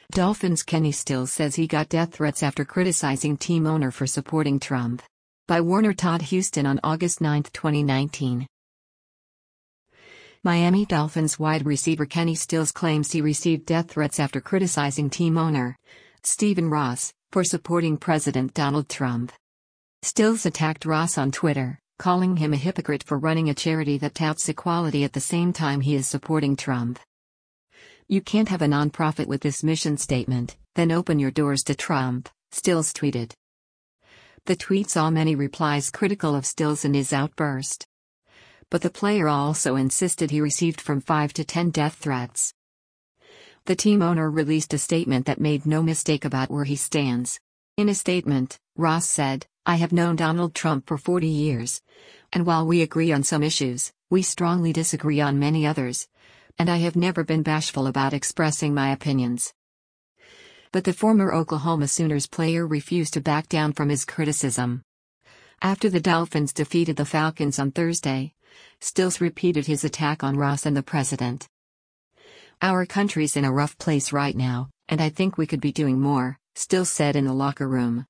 Dolphins' Kenny Stills says he got death threats after criticizing team owner for supporting Trump. By Warner Todd Houston on August 9, 2019. Miami Dolphins wide receiver Kenny Stills claims he received death threats after criticizing team owner, Stephen Ross, for supporting President Donald Trump. Stills attacked Ross on Twitter, calling him a hypocrite for running a charity that touts equality at the same time he is supporting Trump. "You can't have a nonprofit with this mission statement, then open your doors to Trump," Stills tweeted. The tweet saw many replies critical of Stills and his outburst. But the player also insisted he received from 5 to 10 death threats. The team owner released a statement that made no mistake about where he stands. In a statement, Ross said, "I have known Donald Trump for 40 years. And while we agree on some issues, we strongly disagree on many others. And I have never been bashful about expressing my opinions." But the former Oklahoma Sooners player refused to back down from his criticism. After the Dolphins defeated the Falcons on Thursday, Stills repeated his attack on Ross and the president. "Our country's in a rough place right now, and I think we could be doing more," Stills said in the locker room.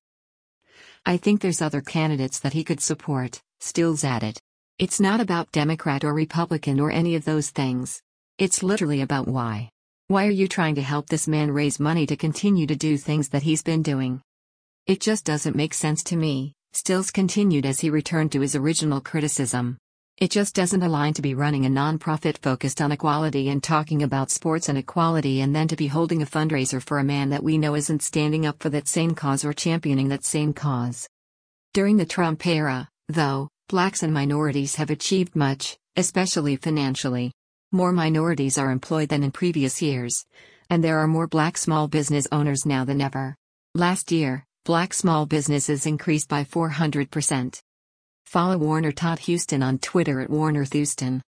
"I think there's other candidates that he could support," Stills added. "It's not about Democrat or Republican or any of those things. It's literally about why. Why are you trying to help this man raise money to continue to do things that he's been doing? It just doesn't make sense to me," Stills continued as he returned to his original criticism. "It just doesn't align to be running a nonprofit focused on equality and talking about sports and equality and then to be holding a fundraiser for a man that we know isn't standing up for that same cause or championing that same cause." During the Trump era, though, blacks and minorities have achieved much, especially financially. More minorities are employed than in previous years, and there are more black small business owners now than ever. Last year, black small businesses increased by 400%. Follow Warner Todd Houston on Twitter at WarnerThouston.